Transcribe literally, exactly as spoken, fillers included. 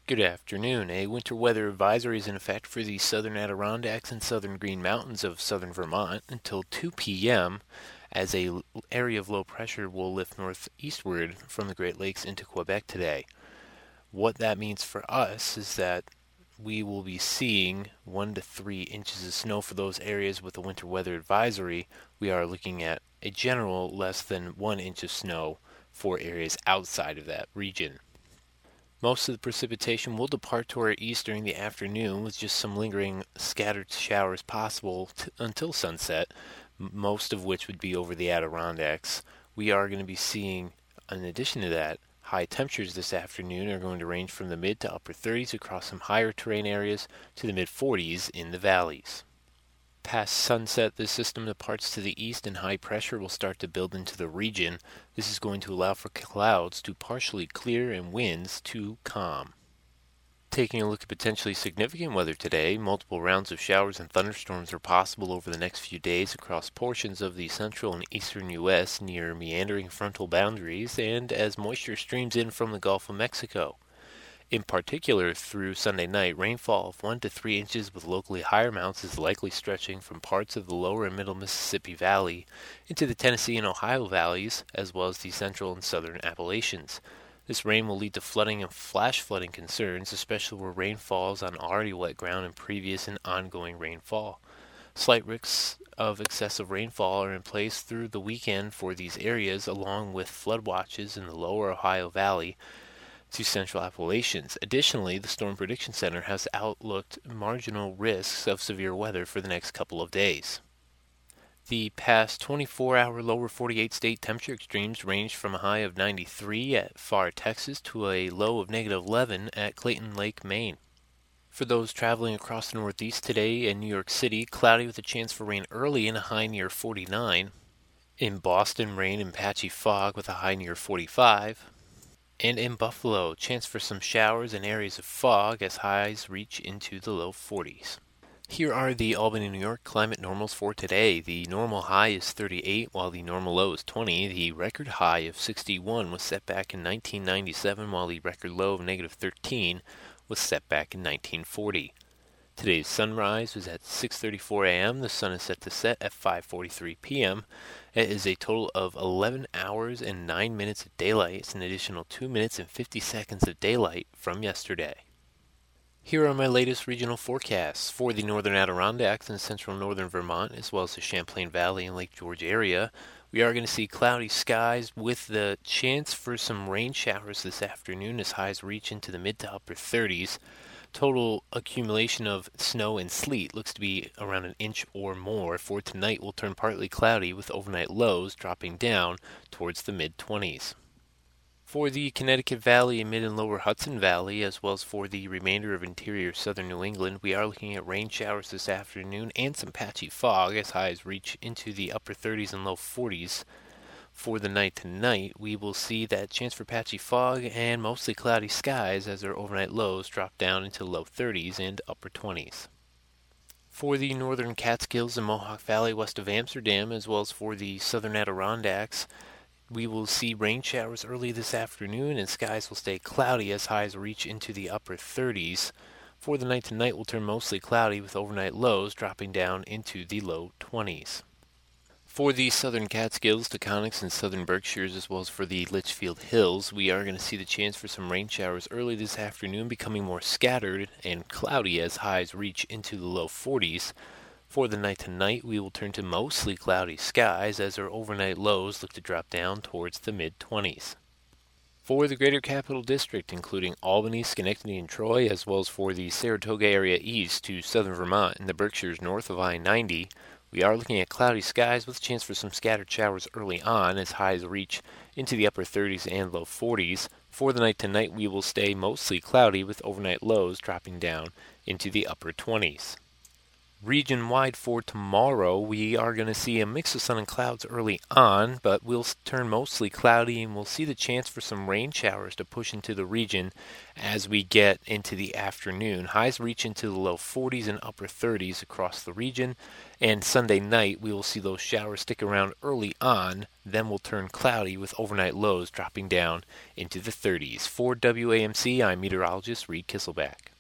Good afternoon. A winter weather advisory is in effect for the southern Adirondacks and southern Green Mountains of southern Vermont until two p m as a l- area of low pressure will lift northeastward from the Great Lakes into Quebec today. What that means for us is that we will be seeing one to three inches of snow for those areas with a winter weather advisory. We are looking at a general less than one inch of snow for areas outside of that region. Most of the precipitation will depart to our east during the afternoon with just some lingering scattered showers possible t- until sunset, m- most of which would be over the Adirondacks. We are going to be seeing, in addition to that, high temperatures this afternoon are going to range from the mid to upper thirties across some higher terrain areas to the mid forties in the valleys. Past sunset, the system departs to the east and high pressure will start to build into the region. This is going to allow for clouds to partially clear and winds to calm. Taking a look at potentially significant weather today, multiple rounds of showers and thunderstorms are possible over the next few days across portions of the central and eastern U S near meandering frontal boundaries and as moisture streams in from the Gulf of Mexico. In particular, through Sunday night, rainfall of one to three inches with locally higher amounts is likely stretching from parts of the lower and middle Mississippi Valley into the Tennessee and Ohio valleys, as well as the central and southern Appalachians. This rain will lead to flooding and flash flooding concerns, especially where rain falls on already wet ground in previous and ongoing rainfall. Slight risks of excessive rainfall are in place through the weekend for these areas, along with flood watches in the lower Ohio Valley to central Appalachians. Additionally, the Storm Prediction Center has outlooked marginal risks of severe weather for the next couple of days. The past twenty-four hour lower forty-eight state temperature extremes ranged from a high of ninety-three at Pharr, Texas to a low of negative eleven at Clayton Lake, Maine. For those traveling across the Northeast today in New York City, cloudy with a chance for rain early and a high near forty-nine. In Boston, rain and patchy fog with a high near forty-five. And in Buffalo, chance for some showers and areas of fog as highs reach into the low forties. Here are the Albany, New York climate normals for today. The normal high is thirty-eight, while the normal low is twenty. The record high of sixty-one was set back in nineteen ninety-seven, while the record low of negative thirteen was set back in nineteen forty. Today's sunrise was at six thirty-four a m The sun is set to set at five forty-three p m It is a total of eleven hours and nine minutes of daylight. It's an additional two minutes and fifty seconds of daylight from yesterday. Here are my latest regional forecasts for the northern Adirondacks and central northern Vermont, as well as the Champlain Valley and Lake George area. We are going to see cloudy skies with the chance for some rain showers this afternoon as highs reach into the mid to upper thirties. Total accumulation of snow and sleet looks to be around an inch or more. For tonight will turn partly cloudy with overnight lows dropping down towards the mid twenties. For the Connecticut Valley and mid and lower Hudson Valley, as well as for the remainder of interior southern New England, we are looking at rain showers this afternoon and some patchy fog as highs reach into the upper thirties and low forties. For the night tonight, we will see that chance for patchy fog and mostly cloudy skies as our overnight lows drop down into low thirties and upper twenties. For the northern Catskills and Mohawk Valley west of Amsterdam, as well as for the southern Adirondacks, we will see rain showers early this afternoon and skies will stay cloudy as highs reach into the upper thirties. For the night tonight will turn mostly cloudy with overnight lows dropping down into the low twenties. For the southern Catskills, Taconics, and southern Berkshires, as well as for the Litchfield Hills, we are going to see the chance for some rain showers early this afternoon, becoming more scattered and cloudy as highs reach into the low forties. For the night tonight, we will turn to mostly cloudy skies as our overnight lows look to drop down towards the mid twenties. For the Greater Capital District, including Albany, Schenectady, and Troy, as well as for the Saratoga area east to southern Vermont and the Berkshires north of I ninety, we are looking at cloudy skies with a chance for some scattered showers early on as highs reach into the upper thirties and low forties. For the night tonight, we will stay mostly cloudy with overnight lows dropping down into the upper twenties. Region-wide for tomorrow, we are going to see a mix of sun and clouds early on, but we'll turn mostly cloudy, and we'll see the chance for some rain showers to push into the region as we get into the afternoon. Highs reach into the low forties and upper thirties across the region, and Sunday night we will see those showers stick around early on, then we'll turn cloudy with overnight lows dropping down into the thirties. For W A M C, I'm meteorologist Reed Kisselback.